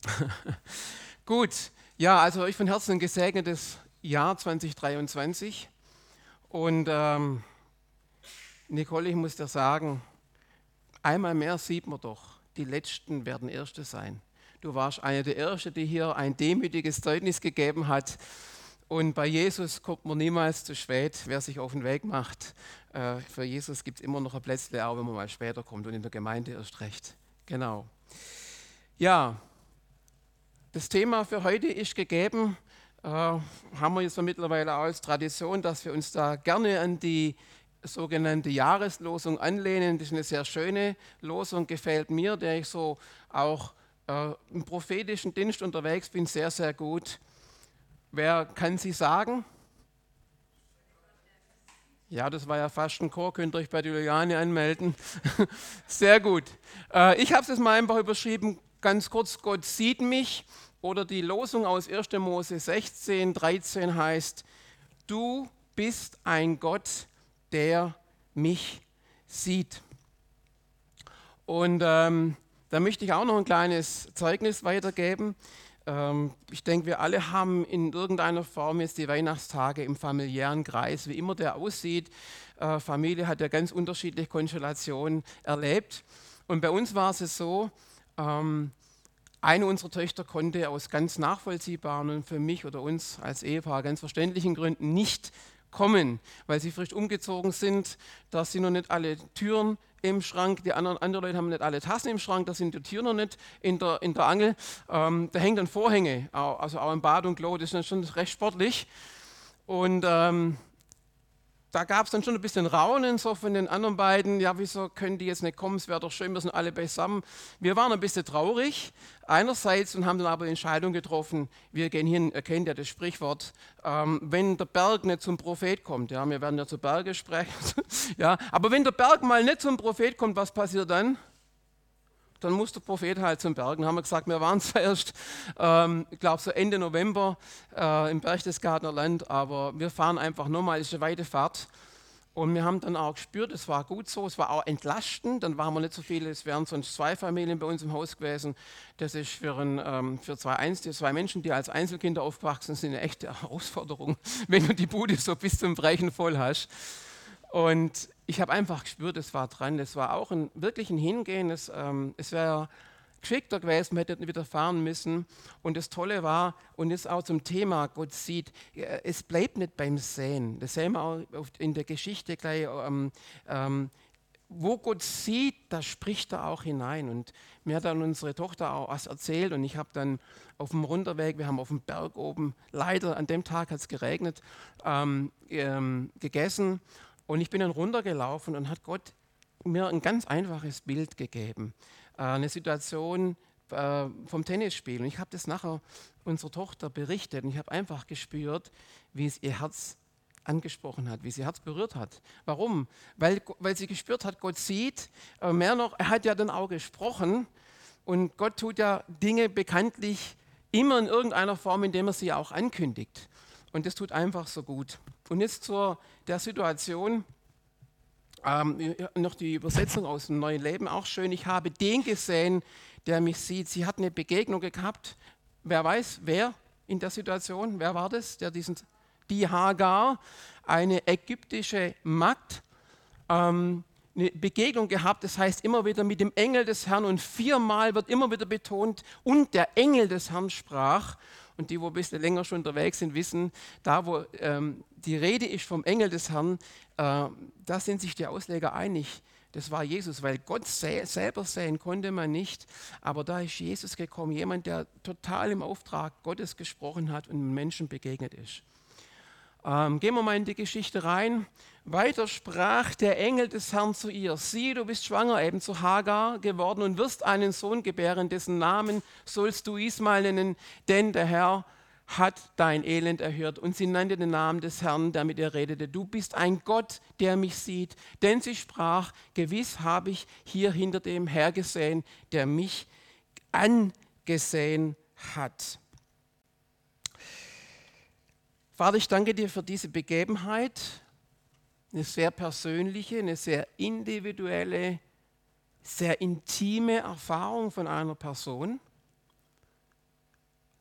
Gut, ja, also ich von Herzen ein gesegnetes Jahr 2023 und Nicole, ich muss dir sagen, einmal mehr sieht man doch, die Letzten werden Erste sein. Du warst eine der Ersten, die hier ein demütiges Zeugnis gegeben hat. Und bei Jesus kommt man niemals zu spät, wer sich auf den Weg macht. Für Jesus gibt es immer noch ein Plätzchen, auch wenn man mal später kommt und in der Gemeinde erst recht. Genau. Ja, das Thema für heute ist gegeben, haben wir jetzt mittlerweile auch als Tradition, dass wir uns da gerne an die sogenannte Jahreslosung anlehnen. Das ist eine sehr schöne Losung, gefällt mir, der ich so auch im prophetischen Dienst unterwegs bin, sehr, sehr gut. Wer kann sie sagen? Ja, das war ja fast ein Chor, könnt ihr euch bei der Juliane anmelden. Sehr gut. Ich habe es jetzt mal einfach überschrieben, ganz kurz, Gott sieht mich. Oder die Losung aus 1. Mose 16, 13 heißt, du bist ein Gott, der mich sieht. Und da möchte ich auch noch ein kleines Zeugnis weitergeben. Ich denke, wir alle haben in irgendeiner Form jetzt die Weihnachtstage im familiären Kreis, wie immer der aussieht. Familie hat ja ganz unterschiedliche Konstellationen erlebt. Und bei uns war es so, eine unserer Töchter konnte aus ganz nachvollziehbaren und für mich oder uns als Ehepaar ganz verständlichen Gründen nicht kommen, weil sie frisch umgezogen sind. Da sind noch nicht alle Türen im Schrank, die andere Leute haben nicht alle Tassen im Schrank, da sind die Türen noch nicht in der Angel. Da hängen dann Vorhänge, also auch im Bad und Klo, das ist dann schon recht sportlich. Und da gab es dann schon ein bisschen Raunen so von den anderen beiden. Ja, wieso können die jetzt nicht kommen? Es wäre doch schön, wir sind alle beisammen. Wir waren ein bisschen traurig einerseits und haben dann aber die Entscheidung getroffen, wir gehen hin, ihr kennt ja das Sprichwort, wenn der Berg nicht zum Prophet kommt, ja, wir werden ja zu Berge sprechen, ja, aber wenn der Berg mal nicht zum Prophet kommt, was passiert dann? Dann muss der Prophet halt zum Berg. Dann haben wir gesagt, wir waren zwar erst, ich glaube so Ende November im Berchtesgadener Land, aber wir fahren einfach nochmal, es ist eine weite Fahrt. Und wir haben dann auch gespürt, es war gut so, es war auch entlastend, dann waren wir nicht so viele, es wären sonst zwei Familien bei uns im Haus gewesen. Das ist für zwei Menschen, die als Einzelkinder aufgewachsen sind, eine echte Herausforderung, wenn du die Bude so bis zum Brechen voll hast. Und ich habe einfach gespürt, es war dran. Es war auch wirklich ein Hingehen. Es wäre geschickter gewesen, wir hätten wieder fahren müssen. Und das Tolle war, und jetzt auch zum Thema, Gott sieht, es bleibt nicht beim Sehen. Das sehen wir auch in der Geschichte gleich. Wo Gott sieht, da spricht er auch hinein. Und mir hat dann unsere Tochter auch was erzählt und ich habe dann auf dem Runterweg, wir haben auf dem Berg oben, leider an dem Tag hat es geregnet, gegessen und ich bin dann runtergelaufen und hat Gott mir ein ganz einfaches Bild gegeben. Eine Situation vom Tennisspiel. Und ich habe das nachher unserer Tochter berichtet und ich habe einfach gespürt, wie es ihr Herz angesprochen hat, wie sie Herz berührt hat. Warum? Weil sie gespürt hat, Gott sieht, aber mehr noch, er hat ja dann auch gesprochen und Gott tut ja Dinge bekanntlich immer in irgendeiner Form, indem er sie auch ankündigt. Und das tut einfach so gut. Und jetzt zur der Situation, noch die Übersetzung aus dem Neuen Leben, auch schön. Ich habe den gesehen, der mich sieht. Sie hat eine Begegnung gehabt. Wer weiß, wer in der Situation, wer war das, die Hagar, eine ägyptische Magd, eine Begegnung gehabt, das heißt immer wieder mit dem Engel des Herrn und viermal wird immer wieder betont, und der Engel des Herrn sprach. Und die, wo ein bisschen länger schon unterwegs sind, wissen, da wo die Rede ist vom Engel des Herrn, da sind sich die Ausleger einig. Das war Jesus, weil Gott selber sehen konnte man nicht. Aber da ist Jesus gekommen, jemand, der total im Auftrag Gottes gesprochen hat und Menschen begegnet ist. Gehen wir mal in die Geschichte rein. Weiter sprach der Engel des Herrn zu ihr: Sieh, du bist schwanger, eben zu Hagar geworden, und wirst einen Sohn gebären, dessen Namen sollst du Ismael nennen, denn der Herr hat dein Elend erhört. Und sie nannte den Namen des Herrn, der mit ihr redete: Du bist ein Gott, der mich sieht. Denn sie sprach: Gewiss habe ich hier hinter dem hergesehen, der mich angesehen hat. Vater, ich danke dir für diese Begebenheit, eine sehr persönliche, eine sehr individuelle, sehr intime Erfahrung von einer Person.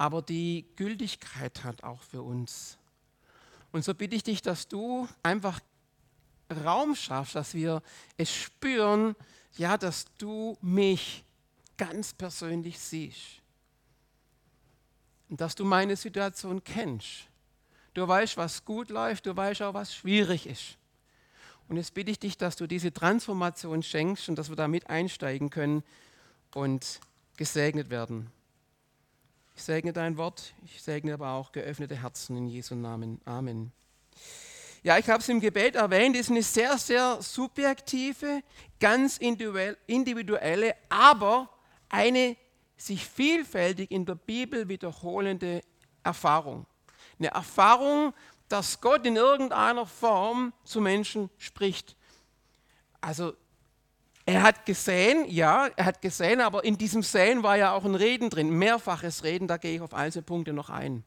aber die Gültigkeit hat auch für uns. Und so bitte ich dich, dass du einfach Raum schaffst, dass wir es spüren, ja, dass du mich ganz persönlich siehst. Und dass du meine Situation kennst. Du weißt, was gut läuft, du weißt auch, was schwierig ist. Und jetzt bitte ich dich, dass du diese Transformation schenkst und dass wir da mit einsteigen können und gesegnet werden. Ich segne dein Wort, ich segne aber auch geöffnete Herzen in Jesu Namen. Amen. Ja, ich habe es im Gebet erwähnt, ist eine sehr, sehr subjektive, ganz individuelle, aber eine sich vielfältig in der Bibel wiederholende Erfahrung. Eine Erfahrung, dass Gott in irgendeiner Form zu Menschen spricht. Also er hat gesehen, ja, er hat gesehen, aber in diesem Sehen war ja auch ein Reden drin, mehrfaches Reden, da gehe ich auf einzelne Punkte noch ein.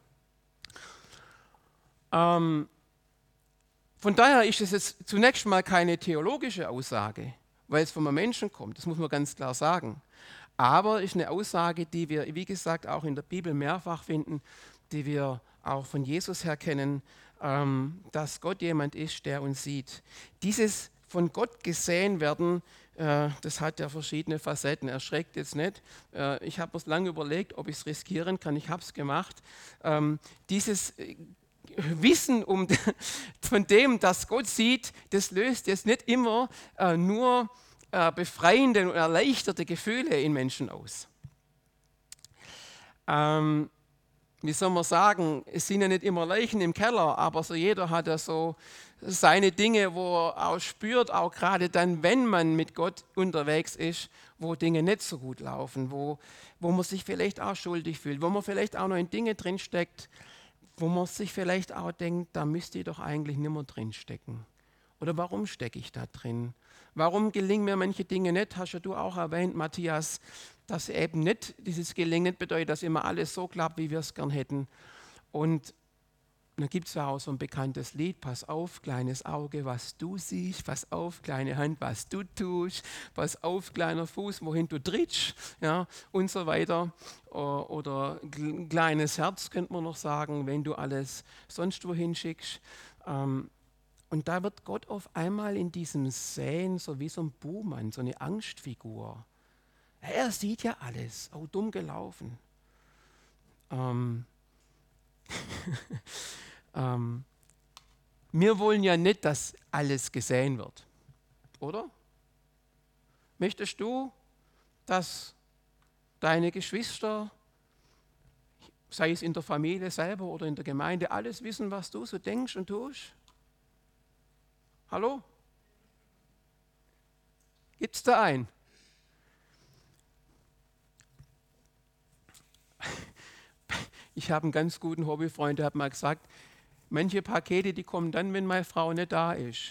Von daher ist es jetzt zunächst mal keine theologische Aussage, weil es von einem Menschen kommt, das muss man ganz klar sagen. Aber es ist eine Aussage, die wir, wie gesagt, auch in der Bibel mehrfach finden, die wir auch von Jesus her kennen, dass Gott jemand ist, der uns sieht. Dieses von Gott gesehen werden, das hat ja verschiedene Facetten. Erschreckt jetzt nicht. Ich habe mir lange überlegt, ob ich es riskieren kann. Ich habe es gemacht. Dieses Wissen von dem, dass Gott sieht, das löst jetzt nicht immer nur befreiende und erleichterte Gefühle in Menschen aus. Wie soll man sagen, es sind ja nicht immer Leichen im Keller, aber so jeder hat ja so seine Dinge, wo er auch spürt, auch gerade dann, wenn man mit Gott unterwegs ist, wo Dinge nicht so gut laufen, wo man sich vielleicht auch schuldig fühlt, wo man vielleicht auch noch in Dinge drinsteckt, wo man sich vielleicht auch denkt, da müsste ich doch eigentlich nicht mehr drinstecken. Oder warum stecke ich da drin? Warum gelingen mir manche Dinge nicht? Hast ja du auch erwähnt, Matthias, dass eben nicht dieses Gelingen nicht bedeutet, dass immer alles so klappt, wie wir es gern hätten. Und dann gibt es ja auch so ein bekanntes Lied, pass auf, kleines Auge, was du siehst, pass auf, kleine Hand, was du tust, pass auf, kleiner Fuß, wohin du trittst, ja, und so weiter. Oder kleines Herz, könnte man noch sagen, wenn du alles sonst wohin schickst. Und da wird Gott auf einmal in diesem Sehen so wie so ein Buhmann, so eine Angstfigur. Er sieht ja alles, auch dumm gelaufen. Wir wollen ja nicht, dass alles gesehen wird, oder? Möchtest du, dass deine Geschwister, sei es in der Familie selber oder in der Gemeinde, alles wissen, was du so denkst und tust? Hallo? Gibt es da einen? Ich habe einen ganz guten Hobbyfreund, der hat mal gesagt, manche Pakete, die kommen dann, wenn meine Frau nicht da ist.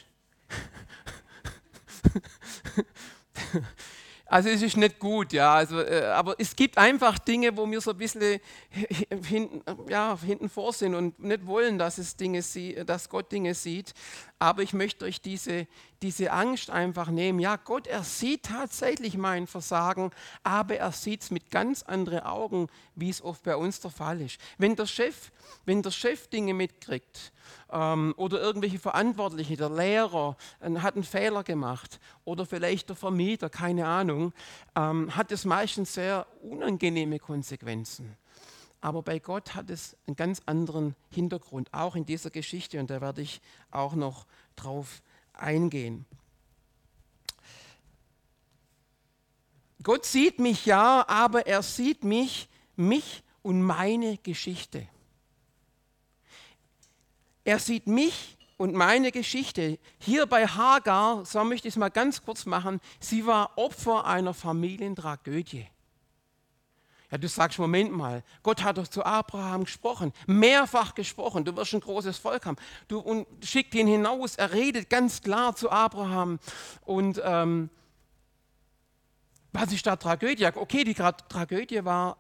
Also es ist nicht gut, ja, aber es gibt einfach Dinge, wo wir so ein bisschen hinten vor sind und nicht wollen, dass Gott Dinge sieht. Aber ich möchte euch diese Angst einfach nehmen. Ja, Gott, er sieht tatsächlich mein Versagen, aber er sieht es mit ganz anderen Augen, wie es oft bei uns der Fall ist. Wenn der Chef Dinge mitkriegt oder irgendwelche Verantwortliche, der Lehrer hat einen Fehler gemacht oder vielleicht der Vermieter, keine Ahnung, hat es meistens sehr unangenehme Konsequenzen. Aber bei Gott hat es einen ganz anderen Hintergrund, auch in dieser Geschichte, und da werde ich auch noch drauf eingehen. Gott sieht mich ja, aber er sieht mich und meine Geschichte. Er sieht mich und meine Geschichte. Hier bei Hagar, so möchte ich es mal ganz kurz machen, sie war Opfer einer Familientragödie. Ja, du sagst, Moment mal, Gott hat doch zu Abraham gesprochen, mehrfach gesprochen, du wirst ein großes Volk haben. Und schickt ihn hinaus, er redet ganz klar zu Abraham. Und was ist da Tragödie? Okay, die Tragödie war,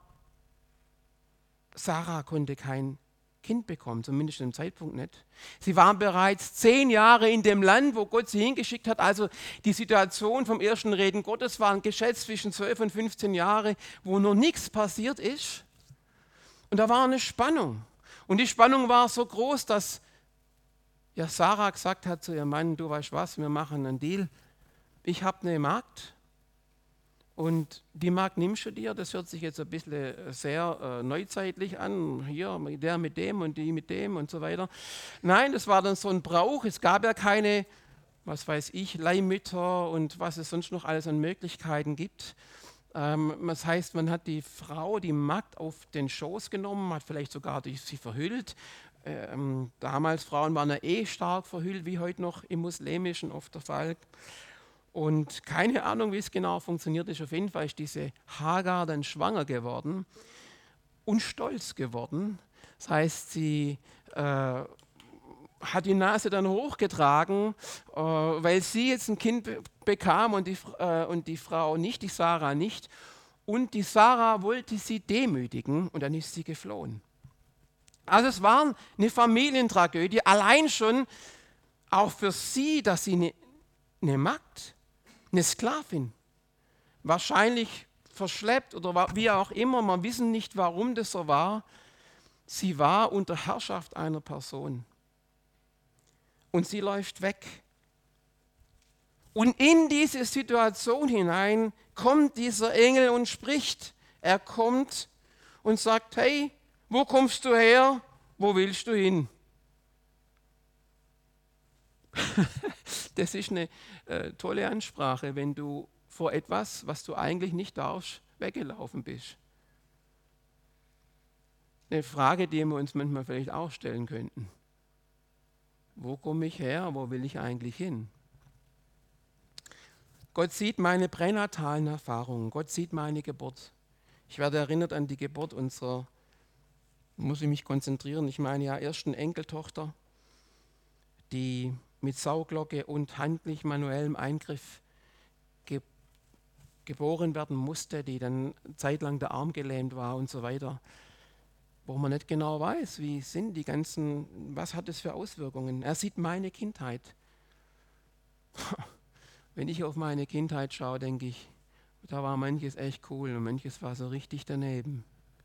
Sarah konnte kein Kind bekommen, zumindest im Zeitpunkt nicht. Sie waren bereits 10 Jahre in dem Land, wo Gott sie hingeschickt hat. Also die Situation vom ersten Reden Gottes war ein geschätzt zwischen 12 und 15 Jahre, wo noch nichts passiert ist. Und da war eine Spannung. Und die Spannung war so groß, dass ja Sarah gesagt hat zu ihrem Mann, du weißt was, wir machen einen Deal. Ich habe eine Magd und die Magd nimmst du dir. Das hört sich jetzt ein bisschen sehr neuzeitlich an. Hier, der mit dem und die mit dem und so weiter. Nein, das war dann so ein Brauch. Es gab ja keine, was weiß ich, Leihmütter und was es sonst noch alles an Möglichkeiten gibt. Das heißt, man hat die Frau, die Magd, auf den Schoß genommen, hat vielleicht sogar sie verhüllt. Damals Frauen waren ja stark verhüllt, wie heute noch im Muslimischen oft der Fall. Und keine Ahnung, wie es genau funktioniert ist. Auf jeden Fall ist diese Hagar dann schwanger geworden und stolz geworden. Das heißt, sie hat die Nase dann hochgetragen, weil sie jetzt ein Kind bekam und die Frau nicht, die Sarah nicht. Und die Sarah wollte sie demütigen und dann ist sie geflohen. Also es war eine Familientragödie, allein schon auch für sie, dass sie eine Magd, eine Sklavin, wahrscheinlich verschleppt oder wie auch immer, wir wissen nicht, warum das so war. Sie war unter Herrschaft einer Person. Und sie läuft weg. Und in diese Situation hinein kommt dieser Engel und spricht. Er kommt und sagt, hey, wo kommst du her? Wo willst du hin? Das ist eine tolle Ansprache, wenn du vor etwas, was du eigentlich nicht darfst, weggelaufen bist. Eine Frage, die wir uns manchmal vielleicht auch stellen könnten. Wo komme ich her? Wo will ich eigentlich hin? Gott sieht meine pränatalen Erfahrungen. Gott sieht meine Geburt. Ich werde erinnert an die Geburt unserer, muss ich mich konzentrieren, ich meine ja ersten Enkeltochter, die mit Sauglocke und handlich manuellem Eingriff geboren werden musste, die dann zeitlang der Arm gelähmt war und so weiter. Wo man nicht genau weiß, wie sind die ganzen, was hat es für Auswirkungen. Er sieht meine Kindheit. Wenn ich auf meine Kindheit schaue, denke ich, da war manches echt cool und manches war so richtig daneben.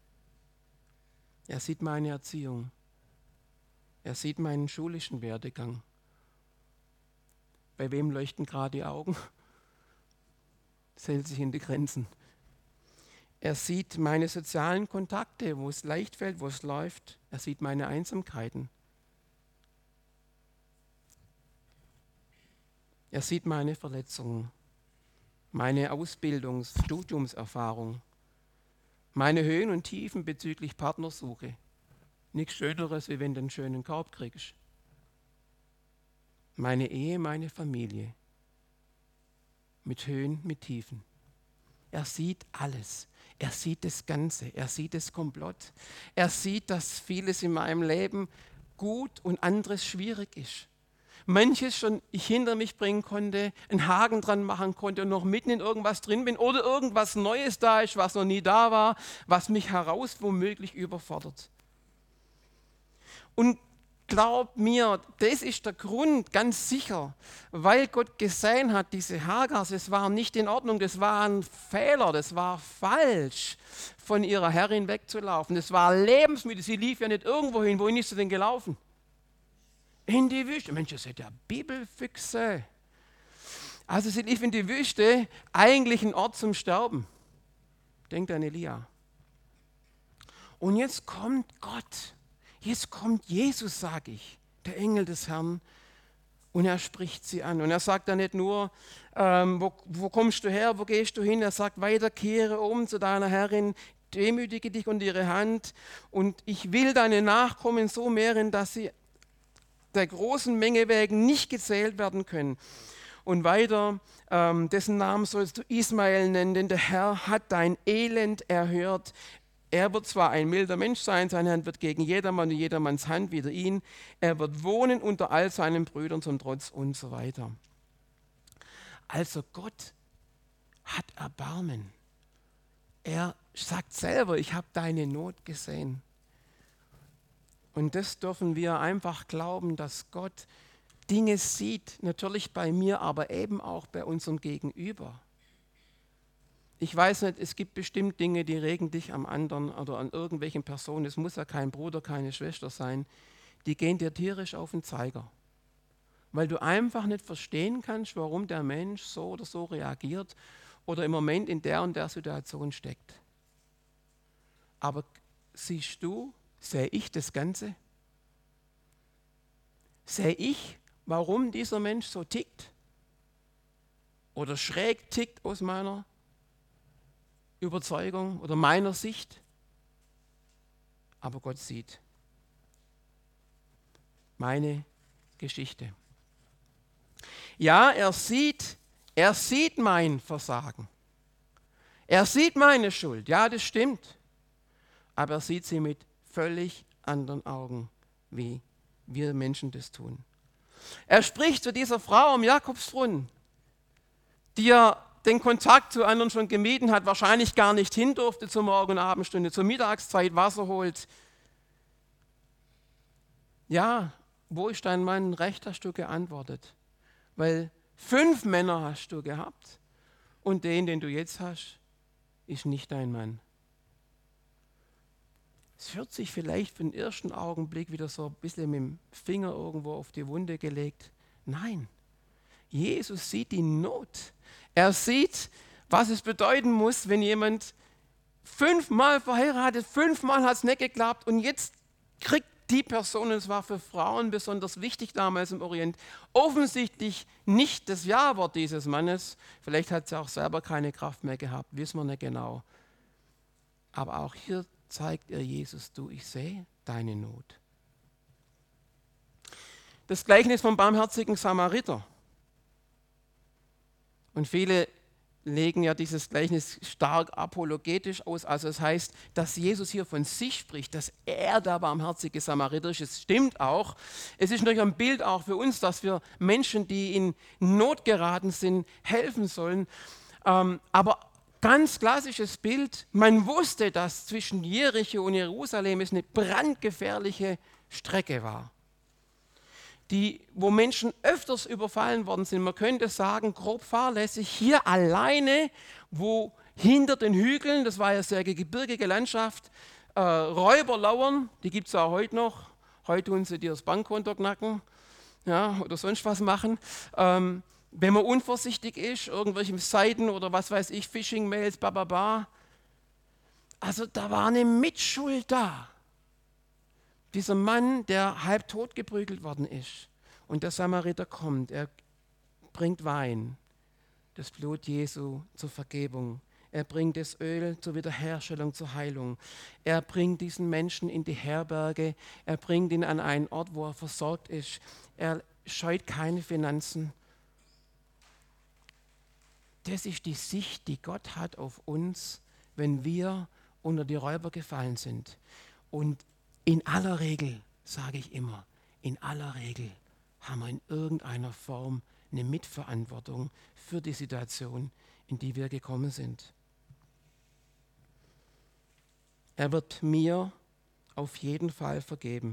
Er sieht meine Erziehung. Er sieht meinen schulischen Werdegang. Bei wem leuchten gerade die Augen? Das hält sich in die Grenzen. Er sieht meine sozialen Kontakte, wo es leicht fällt, wo es läuft. Er sieht meine Einsamkeiten. Er sieht meine Verletzungen, meine Studiumserfahrung, meine Höhen und Tiefen bezüglich Partnersuche. Nichts Schöneres, wie wenn du einen schönen Korb kriegst. Meine Ehe, meine Familie. Mit Höhen, mit Tiefen. Er sieht alles. Er sieht das Ganze. Er sieht das Komplott. Er sieht, dass vieles in meinem Leben gut und anderes schwierig ist. Manches schon ich hinter mich bringen konnte, einen Haken dran machen konnte und noch mitten in irgendwas drin bin oder irgendwas Neues da ist, was noch nie da war, was mich womöglich überfordert. Und glaubt mir, das ist der Grund, ganz sicher, weil Gott gesehen hat, diese Hagar, das war nicht in Ordnung, das war ein Fehler, das war falsch, von ihrer Herrin wegzulaufen. Das war lebensmüde, sie lief ja nicht irgendwo hin. Wohin ist sie denn gelaufen? In die Wüste. Mensch, ihr seid ja Bibelfüchse. Also sie lief in die Wüste, eigentlich ein Ort zum Sterben. Denkt an Elia. Und jetzt kommt Gott. Jetzt kommt Jesus, sage ich, der Engel des Herrn, und er spricht sie an. Und er sagt dann nicht nur, wo kommst du her, wo gehst du hin? Er sagt weiter, kehre um zu deiner Herrin, demütige dich unter ihre Hand und ich will deine Nachkommen so mehren, dass sie der großen Menge wegen nicht gezählt werden können. Und weiter, dessen Namen sollst du Ismael nennen, denn der Herr hat dein Elend erhört. Er wird zwar ein milder Mensch sein, sein Hand wird gegen jedermann und jedermanns Hand wider ihn. Er wird wohnen unter all seinen Brüdern zum Trotz und so weiter. Also Gott hat Erbarmen. Er sagt selber, ich habe deine Not gesehen. Und das dürfen wir einfach glauben, dass Gott Dinge sieht, natürlich bei mir, aber eben auch bei unserem Gegenüber. ich weiß nicht, es gibt bestimmt Dinge, die regen dich am anderen oder an irgendwelchen Personen, es muss ja kein Bruder, keine Schwester sein, die gehen dir tierisch auf den Zeiger. Weil du einfach nicht verstehen kannst, warum der Mensch so oder so reagiert oder im Moment in der und der Situation steckt. Aber siehst du, sehe ich das Ganze? Sehe ich, warum dieser Mensch so tickt? Oder schräg tickt aus meiner Überzeugung oder meiner Sicht? Aber Gott sieht meine Geschichte. Ja, er sieht mein Versagen. Er sieht meine Schuld. Ja, das stimmt. Aber er sieht sie mit völlig anderen Augen, wie wir Menschen das tun. Er spricht zu dieser Frau am Jakobsbrunnen, die ja den Kontakt zu anderen schon gemieden hat, wahrscheinlich gar nicht hin durfte zur Morgen- und Abendstunde, zur Mittagszeit Wasser holt. Ja, wo ist dein Mann? Recht hast du geantwortet. Weil 5 Männer hast du gehabt und den du jetzt hast, ist nicht dein Mann. Es hört sich vielleicht für den ersten Augenblick wieder so ein bisschen mit dem Finger irgendwo auf die Wunde gelegt. Nein, Jesus sieht die Not. Er sieht, was es bedeuten muss, wenn jemand 5-mal verheiratet, 5-mal hat es nicht geklappt und jetzt kriegt die Person, und es war für Frauen besonders wichtig damals im Orient, offensichtlich nicht das Ja-Wort dieses Mannes. Vielleicht hat sie auch selber keine Kraft mehr gehabt, wissen wir nicht genau. Aber auch hier zeigt ihr Jesus, du, ich sehe deine Not. Das Gleichnis vom barmherzigen Samariter. Und viele legen ja dieses Gleichnis stark apologetisch aus. Also es heißt, dass Jesus hier von sich spricht, dass er der barmherzige Samariter ist. Es stimmt auch. Es ist natürlich ein Bild auch für uns, dass wir Menschen, die in Not geraten sind, helfen sollen. Aber ganz klassisches Bild, man wusste, dass zwischen Jericho und Jerusalem es eine brandgefährliche Strecke war, wo Menschen öfters überfallen worden sind. Man könnte sagen, grob fahrlässig, hier alleine, wo hinter den Hügeln, das war ja sehr gebirgige Landschaft, Räuber lauern, die gibt es auch heute noch. Heute tun sie dir das Bankkonto knacken, ja, oder sonst was machen. Wenn man unvorsichtig ist, irgendwelche Seiten oder was weiß ich, Phishing-Mails, bababa. Also da war eine Mitschuld da. Dieser Mann, der halb tot geprügelt worden ist. Und der Samariter kommt, er bringt Wein, das Blut Jesu zur Vergebung. Er bringt das Öl zur Wiederherstellung, zur Heilung. Er bringt diesen Menschen in die Herberge. Er bringt ihn an einen Ort, wo er versorgt ist. Er scheut keine Finanzen. Das ist die Sicht, die Gott hat auf uns, wenn wir unter die Räuber gefallen sind. Und in aller Regel, sage ich immer, in aller Regel haben wir in irgendeiner Form eine Mitverantwortung für die Situation, in die wir gekommen sind. Er wird mir auf jeden Fall vergeben.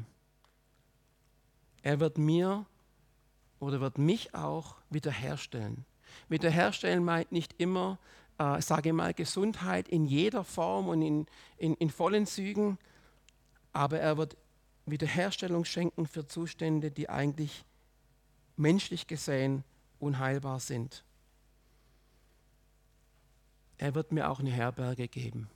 Er wird mir oder wird mich auch wiederherstellen. Wiederherstellen meint nicht immer, sage ich mal, Gesundheit in jeder Form und in vollen Zügen, aber er wird Wiederherstellung schenken für Zustände, die eigentlich menschlich gesehen unheilbar sind. Er wird mir auch eine Herberge geben,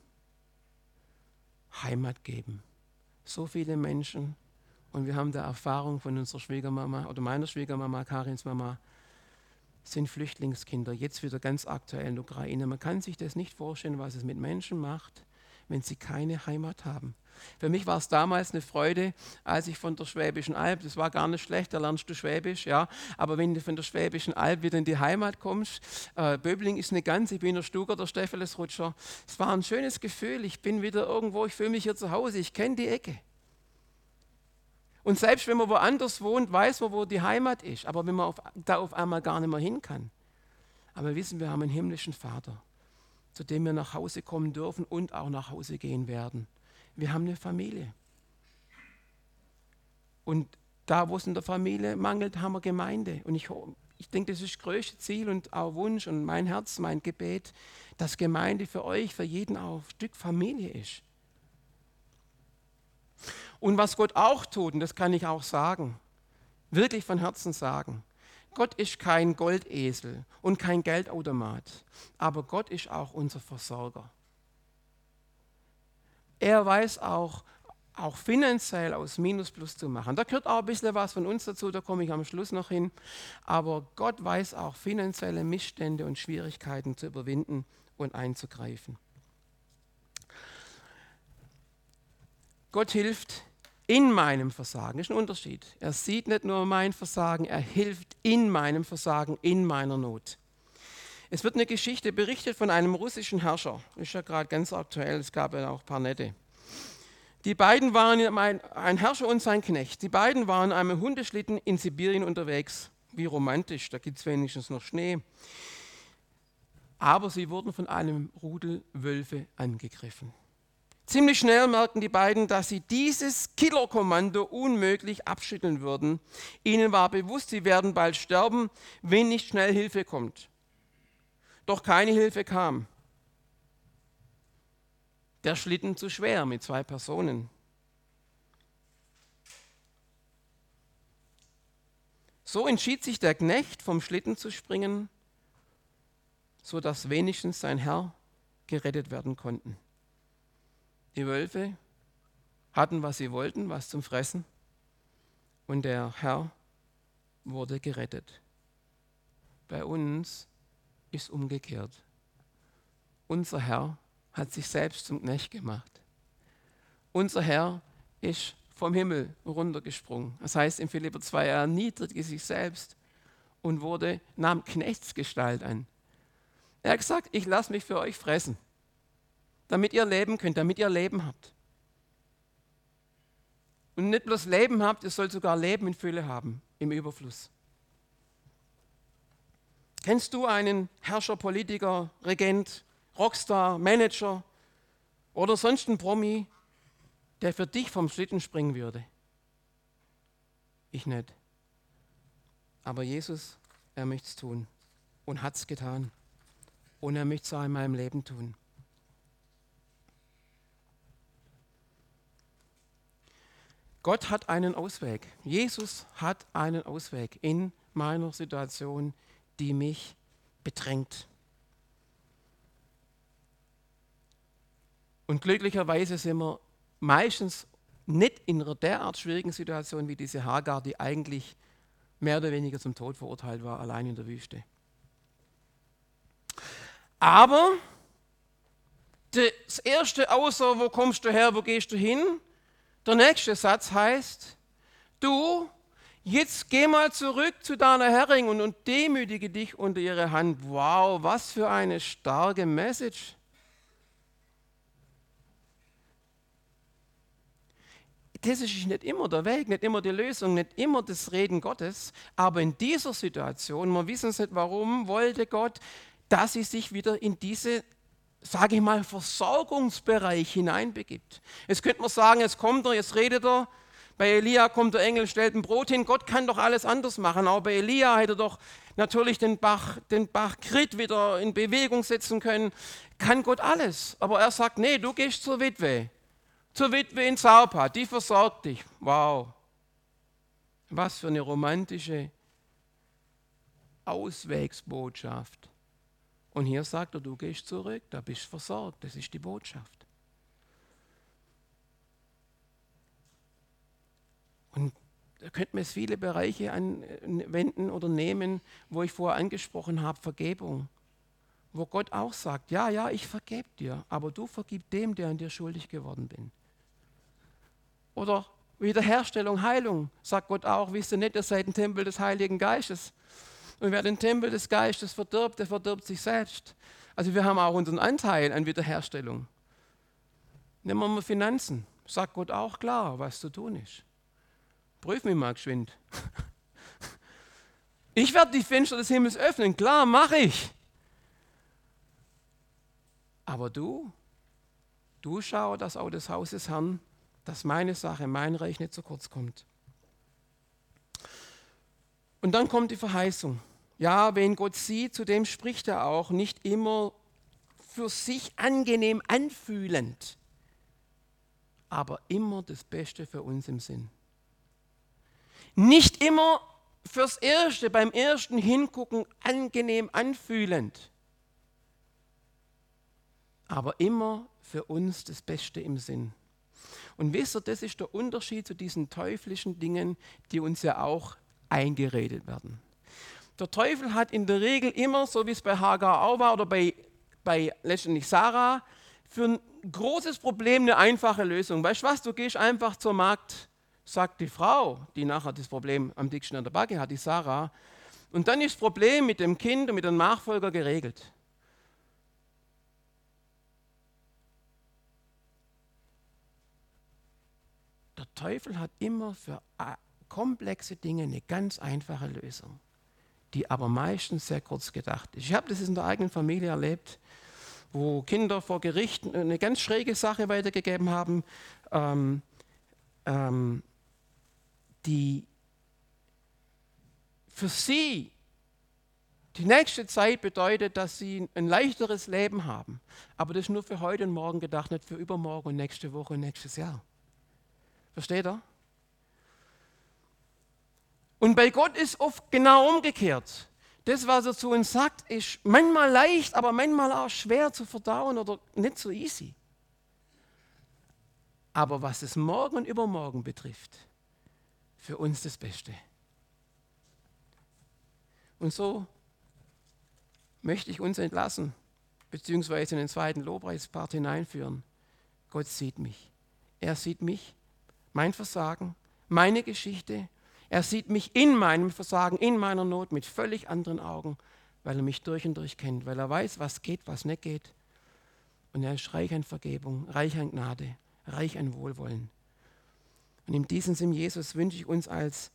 Heimat geben. So viele Menschen, und wir haben da Erfahrung von unserer Schwiegermama oder meiner Schwiegermama, Karins Mama, sind Flüchtlingskinder, jetzt wieder ganz aktuell in der Ukraine. Man kann sich das nicht vorstellen, was es mit Menschen macht, wenn sie keine Heimat haben. Für mich war es damals eine Freude, als ich von der Schwäbischen Alb, das war gar nicht schlecht, da lernst du Schwäbisch, ja, aber wenn du von der Schwäbischen Alb wieder in die Heimat kommst, Böbling ist eine ganz, ich bin in der Stuger, der Stephelesrutscher, es war ein schönes Gefühl, ich bin wieder irgendwo, ich fühle mich hier zu Hause, ich kenne die Ecke. Und selbst wenn man woanders wohnt, weiß man, wo die Heimat ist, aber wenn man da auf einmal gar nicht mehr hin kann. Aber wir wissen, wir haben einen himmlischen Vater, zu dem wir nach Hause kommen dürfen und auch nach Hause gehen werden. Wir haben eine Familie. Und da, wo es in der Familie mangelt, haben wir Gemeinde. Und ich denke, das ist das größte Ziel und auch Wunsch und mein Herz, mein Gebet, dass Gemeinde für euch, für jeden auch ein Stück Familie ist. Und was Gott auch tut, und das kann ich auch sagen, wirklich von Herzen sagen, Gott ist kein Goldesel und kein Geldautomat, aber Gott ist auch unser Versorger. Er weiß auch finanziell aus Minus Plus zu machen. Da gehört auch ein bisschen was von uns dazu, da komme ich am Schluss noch hin. Aber Gott weiß auch finanzielle Missstände und Schwierigkeiten zu überwinden und einzugreifen. Gott hilft in meinem Versagen. Das ist ein Unterschied. Er sieht nicht nur mein Versagen, er hilft in meinem Versagen, in meiner Not. Es wird eine Geschichte berichtet von einem russischen Herrscher. Ist ja gerade ganz aktuell, es gab ja auch ein paar nette. Die beiden waren, ein Herrscher und sein Knecht, die beiden waren in einem Hundeschlitten in Sibirien unterwegs. Wie romantisch, da gibt es wenigstens noch Schnee. Aber sie wurden von einem Rudel Wölfe angegriffen. Ziemlich schnell merkten die beiden, dass sie dieses Killerkommando unmöglich abschütteln würden. Ihnen war bewusst, sie werden bald sterben, wenn nicht schnell Hilfe kommt. Doch keine Hilfe kam. Der Schlitten zu schwer mit 2 Personen. So entschied sich der Knecht, vom Schlitten zu springen, sodass wenigstens sein Herr gerettet werden konnten. Die Wölfe hatten, was sie wollten, was zum Fressen, und der Herr wurde gerettet. Bei uns ist umgekehrt. Unser Herr hat sich selbst zum Knecht gemacht. Unser Herr ist vom Himmel runtergesprungen. Das heißt in Philipper 2, er erniedrigte sich selbst und nahm Knechtsgestalt an. Er hat gesagt, ich lasse mich für euch fressen, damit ihr leben könnt, damit ihr Leben habt. Und nicht bloß Leben habt, ihr sollt sogar Leben in Fülle haben, im Überfluss. Kennst du einen Herrscher, Politiker, Regent, Rockstar, Manager oder sonst einen Promi, der für dich vom Schlitten springen würde? Ich nicht. Aber Jesus, er möchte es tun und hat es getan. Und er möchte es auch in meinem Leben tun. Gott hat einen Ausweg. Jesus hat einen Ausweg in meiner Situation, die mich bedrängt. Und glücklicherweise sind wir meistens nicht in einer derart schwierigen Situation wie diese Hagar, die eigentlich mehr oder weniger zum Tod verurteilt war, allein in der Wüste. Aber das erste außer, wo kommst du her, wo gehst du hin? Der nächste Satz heißt, du, jetzt geh mal zurück zu deiner Herrin und demütige dich unter ihre Hand. Wow, was für eine starke Message. Das ist nicht immer der Weg, nicht immer die Lösung, nicht immer das Reden Gottes. Aber in dieser Situation, wir wissen es nicht warum, wollte Gott, dass sie sich wieder in diese, sage ich mal, Versorgungsbereich hineinbegibt. Jetzt könnte man sagen, jetzt kommt er, jetzt redet er. Bei Elia kommt der Engel, stellt ein Brot hin. Gott kann doch alles anders machen. Auch bei Elia hätte er doch natürlich den Bach Krit wieder in Bewegung setzen können. Kann Gott alles. Aber er sagt, nee, du gehst zur Witwe. Zur Witwe in Zarephath, die versorgt dich. Wow. Was für eine romantische Auswegsbotschaft. Und hier sagt er, du gehst zurück, da bist du versorgt. Das ist die Botschaft. Und da könnte man jetzt viele Bereiche anwenden oder nehmen, wo ich vorher angesprochen habe, Vergebung. Wo Gott auch sagt, ja, ich vergebe dir, aber du vergib dem, der an dir schuldig geworden bin. Oder Wiederherstellung, Heilung, sagt Gott auch, wisst ihr nicht, ihr seid ein Tempel des Heiligen Geistes. Und wer den Tempel des Geistes verdirbt, der verdirbt sich selbst. Also wir haben auch unseren Anteil an Wiederherstellung. Nehmen wir mal Finanzen, sagt Gott auch klar, was zu tun ist. Prüf mich mal geschwind. Ich werde die Fenster des Himmels öffnen, klar, mache ich. Aber du schau, dass auch das Haus des Herrn, dass meine Sache, mein Reich nicht zu kurz kommt. Und dann kommt die Verheißung. Ja, wen Gott sieht, zu dem spricht er auch, nicht immer für sich angenehm anfühlend, aber immer das Beste für uns im Sinn. Nicht immer fürs Erste, beim ersten Hingucken angenehm anfühlend, aber immer für uns das Beste im Sinn. Und wisst ihr, das ist der Unterschied zu diesen teuflischen Dingen, die uns ja auch eingeredet werden. Der Teufel hat in der Regel immer, so wie es bei Hagar auch war oder bei letztendlich Sarah, für ein großes Problem eine einfache Lösung. Weißt du was, du gehst einfach zur Magd, sagt die Frau, die nachher das Problem am dicksten an der Backe hat, die Sarah, und dann ist das Problem mit dem Kind und mit dem Nachfolger geregelt. Der Teufel hat immer für komplexe Dinge eine ganz einfache Lösung, die aber meistens sehr kurz gedacht ist. Ich habe das in der eigenen Familie erlebt, wo Kinder vor Gericht eine ganz schräge Sache weitergegeben haben, die für sie die nächste Zeit bedeutet, dass sie ein leichteres Leben haben. Aber das ist nur für heute und morgen gedacht, nicht für übermorgen und nächste Woche und nächstes Jahr. Versteht ihr? Und bei Gott ist oft genau umgekehrt. Das, was er zu uns sagt, ist manchmal leicht, aber manchmal auch schwer zu verdauen oder nicht so easy. Aber was es morgen und übermorgen betrifft, für uns das Beste. Und so möchte ich uns entlassen, beziehungsweise in den zweiten Lobpreispart hineinführen. Gott sieht mich. Er sieht mich, mein Versagen, meine Geschichte. Er sieht mich in meinem Versagen, in meiner Not mit völlig anderen Augen, weil er mich durch und durch kennt, weil er weiß, was geht, was nicht geht. Und er ist reich an Vergebung, reich an Gnade, reich an Wohlwollen. Und in diesem Sinn, Jesus, wünsche ich uns als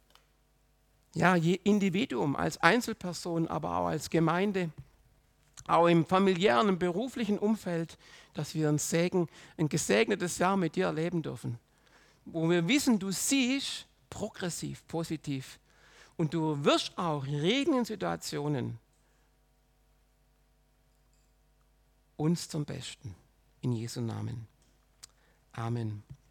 Individuum, als Einzelperson, aber auch als Gemeinde, auch im familiären und beruflichen Umfeld, dass wir ein gesegnetes Jahr mit dir erleben dürfen. Wo wir wissen, du siehst progressiv, positiv und du wirst auch reden in Situationen uns zum Besten. In Jesu Namen. Amen.